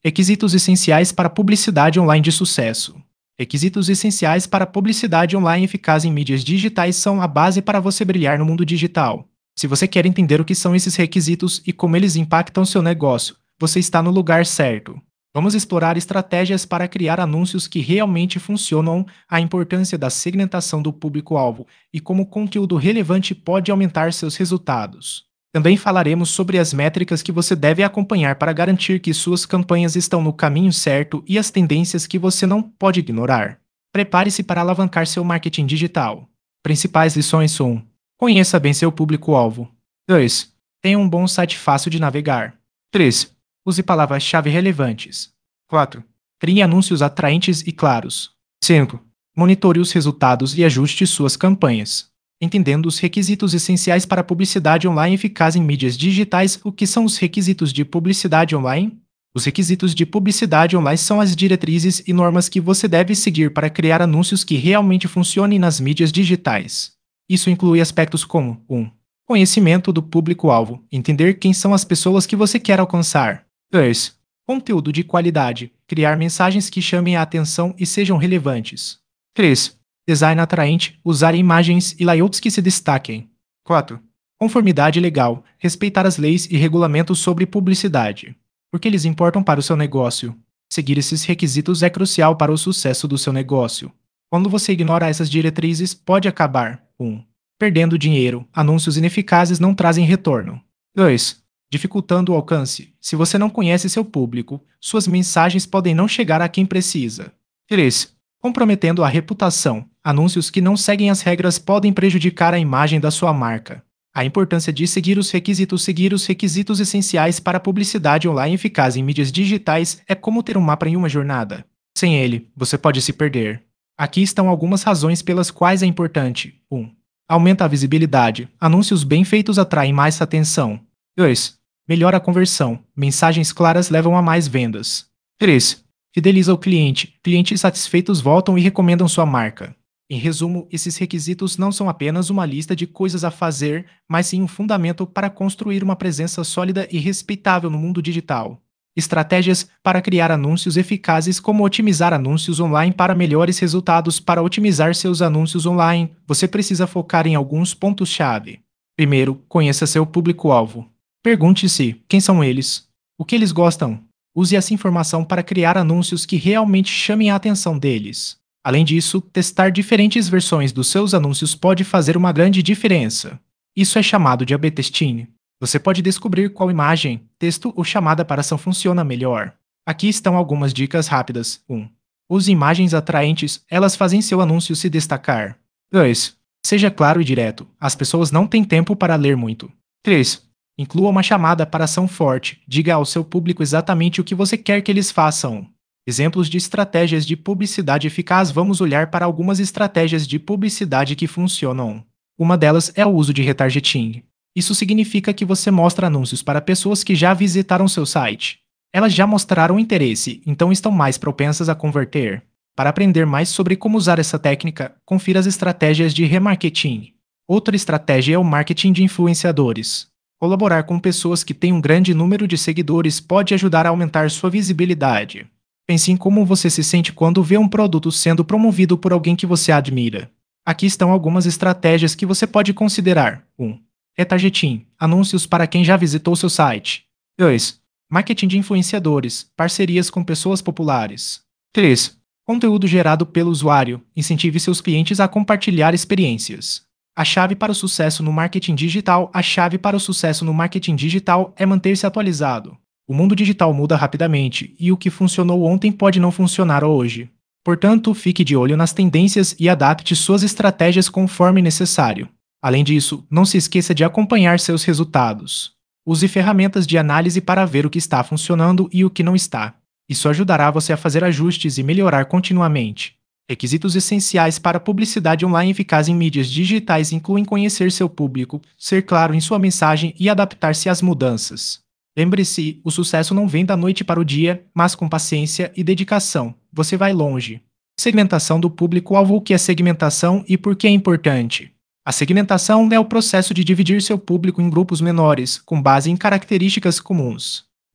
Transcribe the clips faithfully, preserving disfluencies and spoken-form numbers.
Requisitos essenciais para publicidade online de sucesso. Requisitos essenciais para publicidade online eficaz em mídias digitais são a base para você brilhar no mundo digital. Se você quer entender o que são esses requisitos e como eles impactam seu negócio, você está no lugar certo. Vamos explorar estratégias para criar anúncios que realmente funcionam, a importância da segmentação do público-alvo e como o conteúdo relevante pode aumentar seus resultados. Também falaremos sobre as métricas que você deve acompanhar para garantir que suas campanhas estão no caminho certo e as tendências que você não pode ignorar. Prepare-se para alavancar seu marketing digital. Principais lições um. Conheça bem seu público-alvo. dois. Tenha um bom site fácil de navegar. três. Use palavras-chave relevantes. quatro. Crie anúncios atraentes e claros. cinco. Monitore os resultados e ajuste suas campanhas. Entendendo os requisitos essenciais para publicidade online eficaz em mídias digitais. O que são os requisitos de publicidade online? Os requisitos de publicidade online são as diretrizes e normas que você deve seguir para criar anúncios que realmente funcionem nas mídias digitais. Isso inclui aspectos como um. Conhecimento do público-alvo, entender quem são as pessoas que você quer alcançar. dois. Conteúdo de qualidade, criar mensagens que chamem a atenção e sejam relevantes. três. Design atraente, usar imagens e layouts que se destaquem. quatro. Conformidade legal, respeitar as leis e regulamentos sobre publicidade. Porque eles importam para o seu negócio. Seguir esses requisitos é crucial para o sucesso do seu negócio. Quando você ignora essas diretrizes, pode acabar um. Perdendo dinheiro, anúncios ineficazes não trazem retorno. dois. Dificultando o alcance. Se você não conhece seu público, suas mensagens podem não chegar a quem precisa. três. Comprometendo a reputação. Anúncios que não seguem as regras podem prejudicar a imagem da sua marca. A importância de seguir os requisitos. Seguir os requisitos essenciais para a publicidade online eficaz em mídias digitais é como ter um mapa em uma jornada. Sem ele, você pode se perder. Aqui estão algumas razões pelas quais é importante. um. Aumenta a visibilidade. Anúncios bem feitos atraem mais atenção. dois. Melhora a conversão. Mensagens claras levam a mais vendas. três. Fideliza o cliente. Clientes satisfeitos voltam e recomendam sua marca. Em resumo, esses requisitos não são apenas uma lista de coisas a fazer, mas sim um fundamento para construir uma presença sólida e respeitável no mundo digital. Estratégias para criar anúncios eficazes. Como otimizar anúncios online para melhores resultados. Para otimizar seus anúncios online, você precisa focar em alguns pontos-chave. Primeiro, conheça seu público-alvo. Pergunte-se quem são eles, o que eles gostam. Use essa informação para criar anúncios que realmente chamem a atenção deles. Além disso, testar diferentes versões dos seus anúncios pode fazer uma grande diferença. Isso é chamado de A B testing. Você pode descobrir qual imagem, texto ou chamada para ação funciona melhor. Aqui estão algumas dicas rápidas. um. Use imagens atraentes, elas fazem seu anúncio se destacar. dois. Seja claro e direto, as pessoas não têm tempo para ler muito. três. Inclua uma chamada para ação forte, diga ao seu público exatamente o que você quer que eles façam. Exemplos de estratégias de publicidade eficaz. Vamos olhar para algumas estratégias de publicidade que funcionam. Uma delas é o uso de retargeting. Isso significa que você mostra anúncios para pessoas que já visitaram seu site. Elas já mostraram interesse, então estão mais propensas a converter. Para aprender mais sobre como usar essa técnica, confira as estratégias de remarketing. Outra estratégia é o marketing de influenciadores. Colaborar com pessoas que têm um grande número de seguidores pode ajudar a aumentar sua visibilidade. Pense em como você se sente quando vê um produto sendo promovido por alguém que você admira. Aqui estão algumas estratégias que você pode considerar. um. Retargeting. Anúncios para quem já visitou seu site. dois. Marketing de influenciadores. Parcerias com pessoas populares. três. Conteúdo gerado pelo usuário. Incentive seus clientes a compartilhar experiências. A chave para o sucesso no marketing digital. A chave para o sucesso no marketing digital é manter-se atualizado. O mundo digital muda rapidamente, e o que funcionou ontem pode não funcionar hoje. Portanto, fique de olho nas tendências e adapte suas estratégias conforme necessário. Além disso, não se esqueça de acompanhar seus resultados. Use ferramentas de análise para ver o que está funcionando e o que não está. Isso ajudará você a fazer ajustes e melhorar continuamente. Requisitos essenciais para publicidade online eficaz em mídias digitais incluem conhecer seu público, ser claro em sua mensagem e adaptar-se às mudanças. Lembre-se, o sucesso não vem da noite para o dia, mas com paciência e dedicação, você vai longe. Segmentação do público-alvo. O que é segmentação e por que é importante? A segmentação é o processo de dividir seu público em grupos menores, com base em características comuns.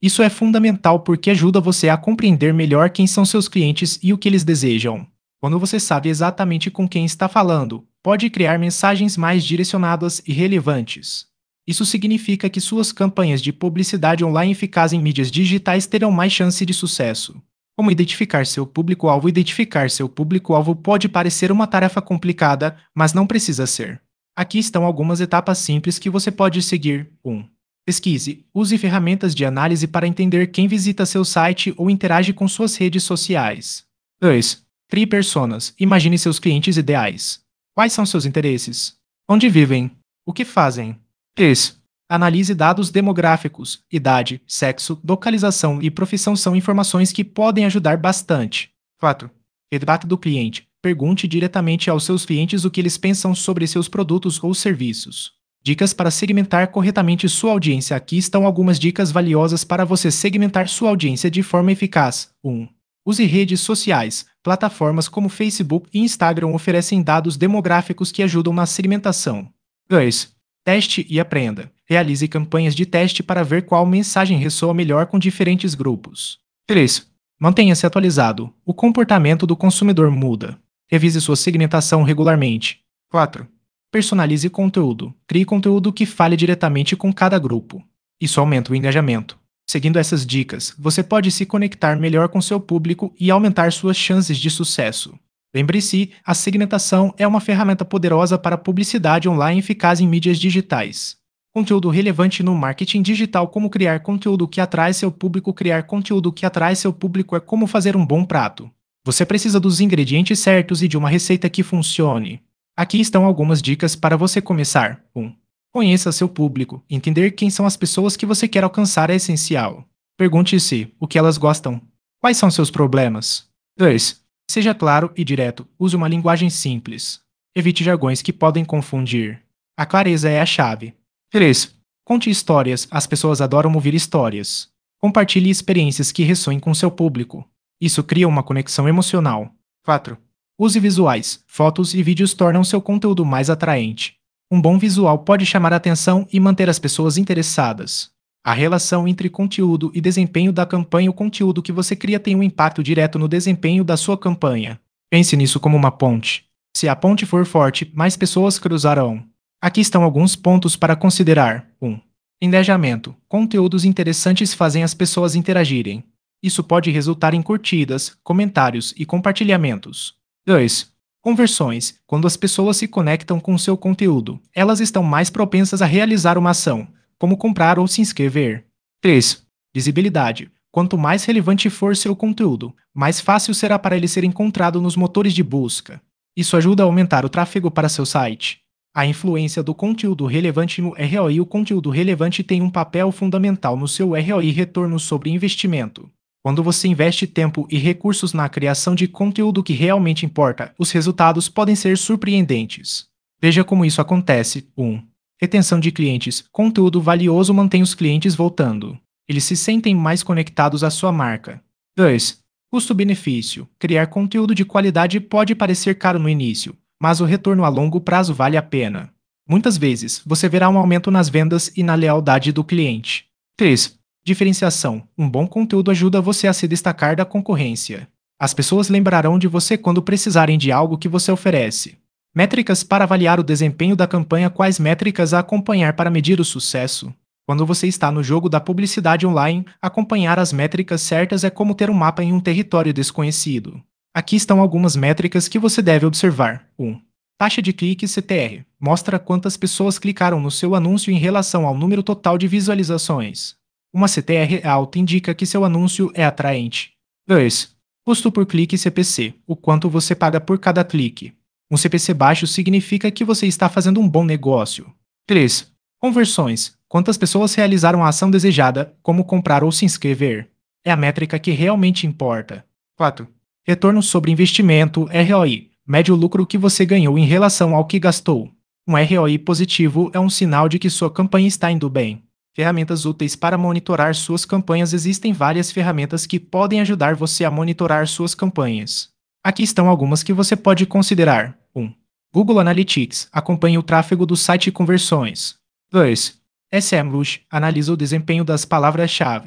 Isso é fundamental porque ajuda você a compreender melhor quem são seus clientes e o que eles desejam. Quando você sabe exatamente com quem está falando, pode criar mensagens mais direcionadas e relevantes. Isso significa que suas campanhas de publicidade online eficazes em mídias digitais terão mais chance de sucesso. Como identificar seu público-alvo? Identificar seu público-alvo pode parecer uma tarefa complicada, mas não precisa ser. Aqui estão algumas etapas simples que você pode seguir. um. Pesquise. Use ferramentas de análise para entender quem visita seu site ou interage com suas redes sociais. dois. Crie personas. Imagine seus clientes ideais. Quais são seus interesses? Onde vivem? O que fazem? três. Analise dados demográficos. Idade, sexo, localização e profissão são informações que podem ajudar bastante. quatro. Feedback do cliente. Pergunte diretamente aos seus clientes o que eles pensam sobre seus produtos ou serviços. Dicas para segmentar corretamente sua audiência. Aqui estão algumas dicas valiosas para você segmentar sua audiência de forma eficaz. um. Use redes sociais. Plataformas como Facebook e Instagram oferecem dados demográficos que ajudam na segmentação. dois. Teste e aprenda. Realize campanhas de teste para ver qual mensagem ressoa melhor com diferentes grupos. três. Mantenha-se atualizado. O comportamento do consumidor muda. Revise sua segmentação regularmente. quatro. Personalize conteúdo. Crie conteúdo que fale diretamente com cada grupo. Isso aumenta o engajamento. Seguindo essas dicas, você pode se conectar melhor com seu público e aumentar suas chances de sucesso. Lembre-se, a segmentação é uma ferramenta poderosa para publicidade online eficaz em mídias digitais. Conteúdo relevante no marketing digital. Como criar conteúdo que atrai seu público? Criar conteúdo que atrai seu público é como fazer um bom prato. Você precisa dos ingredientes certos e de uma receita que funcione. Aqui estão algumas dicas para você começar. um. Conheça seu público. Entender quem são as pessoas que você quer alcançar é essencial. Pergunte-se o que elas gostam. Quais são seus problemas? dois. Seja claro e direto. Use uma linguagem simples. Evite jargões que podem confundir. A clareza é a chave. três. Conte histórias. As pessoas adoram ouvir histórias. Compartilhe experiências que ressoem com seu público. Isso cria uma conexão emocional. quatro. Use visuais. Fotos e vídeos tornam seu conteúdo mais atraente. Um bom visual pode chamar a atenção e manter as pessoas interessadas. A relação entre conteúdo e desempenho da campanha. O conteúdo que você cria tem um impacto direto no desempenho da sua campanha. Pense nisso como uma ponte. Se a ponte for forte, mais pessoas cruzarão. Aqui estão alguns pontos para considerar. um. Engajamento. Conteúdos interessantes fazem as pessoas interagirem. Isso pode resultar em curtidas, comentários e compartilhamentos. dois. Conversões. Quando as pessoas se conectam com seu conteúdo, elas estão mais propensas a realizar uma ação, como comprar ou se inscrever. três. Visibilidade. Quanto mais relevante for seu conteúdo, mais fácil será para ele ser encontrado nos motores de busca. Isso ajuda a aumentar o tráfego para seu site. A influência do conteúdo relevante no R O I. O conteúdo relevante tem um papel fundamental no seu R O I, retorno sobre investimento. Quando você investe tempo e recursos na criação de conteúdo que realmente importa, os resultados podem ser surpreendentes. Veja como isso acontece. um. Retenção de clientes. Conteúdo valioso mantém os clientes voltando. Eles se sentem mais conectados à sua marca. dois. Custo-benefício. Criar conteúdo de qualidade pode parecer caro no início, mas o retorno a longo prazo vale a pena. Muitas vezes, você verá um aumento nas vendas e na lealdade do cliente. três. Diferenciação. Um bom conteúdo ajuda você a se destacar da concorrência. As pessoas lembrarão de você quando precisarem de algo que você oferece. Métricas para avaliar o desempenho da campanha. Quais métricas a acompanhar para medir o sucesso? Quando você está no jogo da publicidade online, acompanhar as métricas certas é como ter um mapa em um território desconhecido. Aqui estão algumas métricas que você deve observar. um. Taxa de clique C T R. Mostra quantas pessoas clicaram no seu anúncio em relação ao número total de visualizações. Uma C T R alta indica que seu anúncio é atraente. dois. Custo por clique C P C. O quanto você paga por cada clique. Um C P C baixo significa que você está fazendo um bom negócio. três. Conversões. Quantas pessoas realizaram a ação desejada, como comprar ou se inscrever? É a métrica que realmente importa. quatro. Retorno sobre investimento, R O I. Mede o lucro que você ganhou em relação ao que gastou. Um R O I positivo é um sinal de que sua campanha está indo bem. Ferramentas úteis para monitorar suas campanhas. Existem várias ferramentas que podem ajudar você a monitorar suas campanhas. Aqui estão algumas que você pode considerar. um. Google Analytics. Acompanhe o tráfego do site e conversões. dois. SEMrush. Analisa o desempenho das palavras-chave.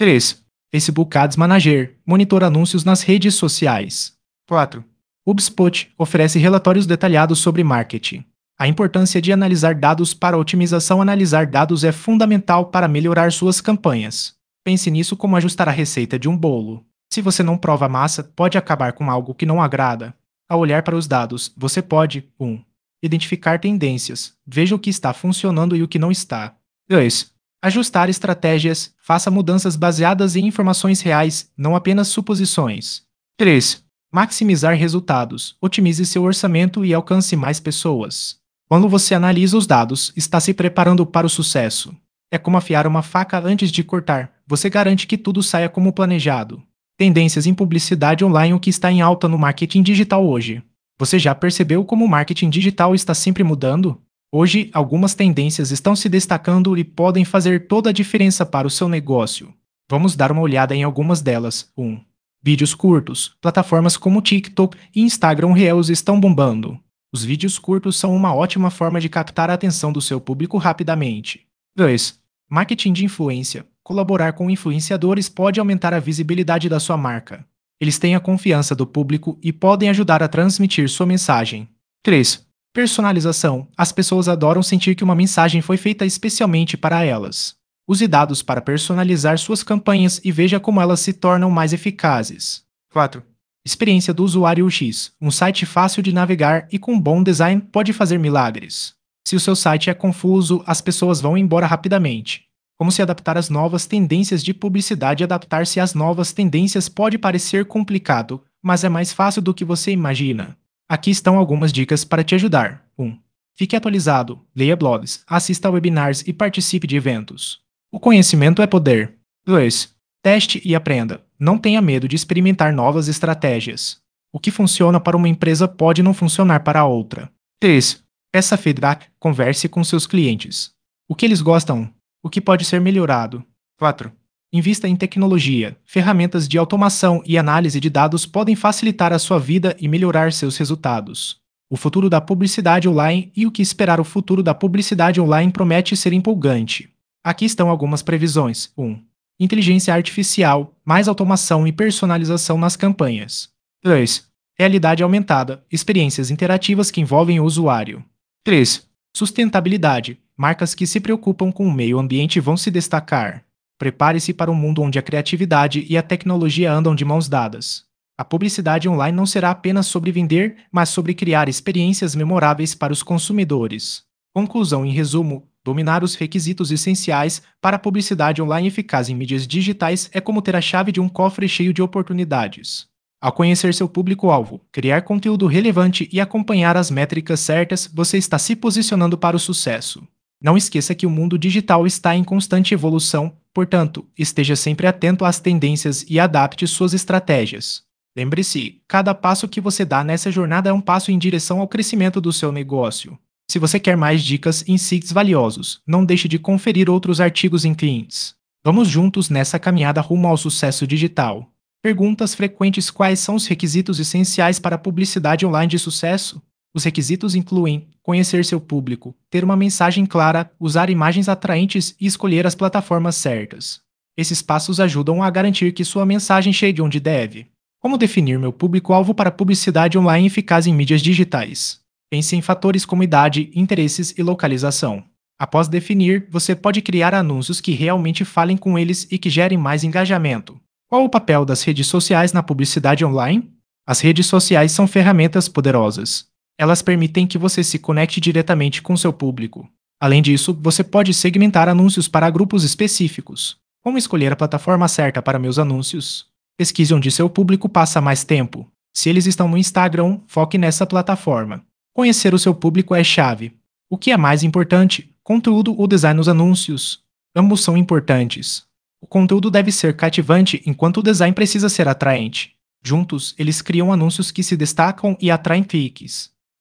três. Facebook Ads Manager monitora anúncios nas redes sociais. quatro. HubSpot oferece relatórios detalhados sobre marketing. A importância de analisar dados para otimização. Analisar dados é fundamental para melhorar suas campanhas. Pense nisso como ajustar a receita de um bolo. Se você não prova a massa, pode acabar com algo que não agrada. Ao olhar para os dados, você pode um. Identificar tendências. Veja o que está funcionando e o que não está. dois. Ajustar estratégias. Faça mudanças baseadas em informações reais, não apenas suposições. três. Maximizar resultados. Otimize seu orçamento e alcance mais pessoas. Quando você analisa os dados, está se preparando para o sucesso. É como afiar uma faca antes de cortar. Você garante que tudo saia como planejado. Tendências em publicidade online. O que está em alta no marketing digital hoje? Você já percebeu como o marketing digital está sempre mudando? Hoje, algumas tendências estão se destacando e podem fazer toda a diferença para o seu negócio. Vamos dar uma olhada em algumas delas. um. Vídeos curtos. Plataformas como TikTok e Instagram Reels estão bombando. Os vídeos curtos são uma ótima forma de captar a atenção do seu público rapidamente. dois. Marketing de influência. Colaborar com influenciadores pode aumentar a visibilidade da sua marca. Eles têm a confiança do público e podem ajudar a transmitir sua mensagem. três. Personalização. As pessoas adoram sentir que uma mensagem foi feita especialmente para elas. Use dados para personalizar suas campanhas e veja como elas se tornam mais eficazes. quatro. Experiência do usuário U X. Um site fácil de navegar e com bom design pode fazer milagres. Se o seu site é confuso, as pessoas vão embora rapidamente. Como se adaptar às novas tendências de publicidade. Adaptar-se às novas tendências pode parecer complicado, mas é mais fácil do que você imagina. Aqui estão algumas dicas para te ajudar. um. Fique atualizado, leia blogs, assista a webinars e participe de eventos. O conhecimento é poder. dois. Teste e aprenda. Não tenha medo de experimentar novas estratégias. O que funciona para uma empresa pode não funcionar para outra. três. Peça feedback, converse com seus clientes. O que eles gostam? O que pode ser melhorado? quatro. Invista em tecnologia. Ferramentas de automação e análise de dados podem facilitar a sua vida e melhorar seus resultados. O futuro da publicidade online e o que esperar. O futuro da publicidade online promete ser empolgante. Aqui estão algumas previsões. um. Inteligência artificial, mais automação e personalização nas campanhas. dois. Realidade aumentada, experiências interativas que envolvem o usuário. três. Sustentabilidade, marcas que se preocupam com o meio ambiente vão se destacar. Prepare-se para um mundo onde a criatividade e a tecnologia andam de mãos dadas. A publicidade online não será apenas sobre vender, mas sobre criar experiências memoráveis para os consumidores. Conclusão em resumo, dominar os requisitos essenciais para a publicidade online eficaz em mídias digitais é como ter a chave de um cofre cheio de oportunidades. Ao conhecer seu público-alvo, criar conteúdo relevante e acompanhar as métricas certas, você está se posicionando para o sucesso. Não esqueça que o mundo digital está em constante evolução, portanto, esteja sempre atento às tendências e adapte suas estratégias. Lembre-se, cada passo que você dá nessa jornada é um passo em direção ao crescimento do seu negócio. Se você quer mais dicas e insights valiosos, não deixe de conferir outros artigos em clientes. Vamos juntos nessa caminhada rumo ao sucesso digital. Perguntas frequentes: quais são os requisitos essenciais para a publicidade online de sucesso? Os requisitos incluem conhecer seu público, ter uma mensagem clara, usar imagens atraentes e escolher as plataformas certas. Esses passos ajudam a garantir que sua mensagem chegue onde deve. Como definir meu público-alvo para publicidade online eficaz em mídias digitais? Pense em fatores como idade, interesses e localização. Após definir, você pode criar anúncios que realmente falem com eles e que gerem mais engajamento. Qual o papel das redes sociais na publicidade online? As redes sociais são ferramentas poderosas. Elas permitem que você se conecte diretamente com seu público. Além disso, você pode segmentar anúncios para grupos específicos. Como escolher a plataforma certa para meus anúncios? Pesquise onde seu público passa mais tempo. Se eles estão no Instagram, foque nessa plataforma. Conhecer o seu público é chave. O que é mais importante? Conteúdo ou design nos anúncios? Ambos são importantes. O conteúdo deve ser cativante enquanto o design precisa ser atraente. Juntos, eles criam anúncios que se destacam e atraem cliques.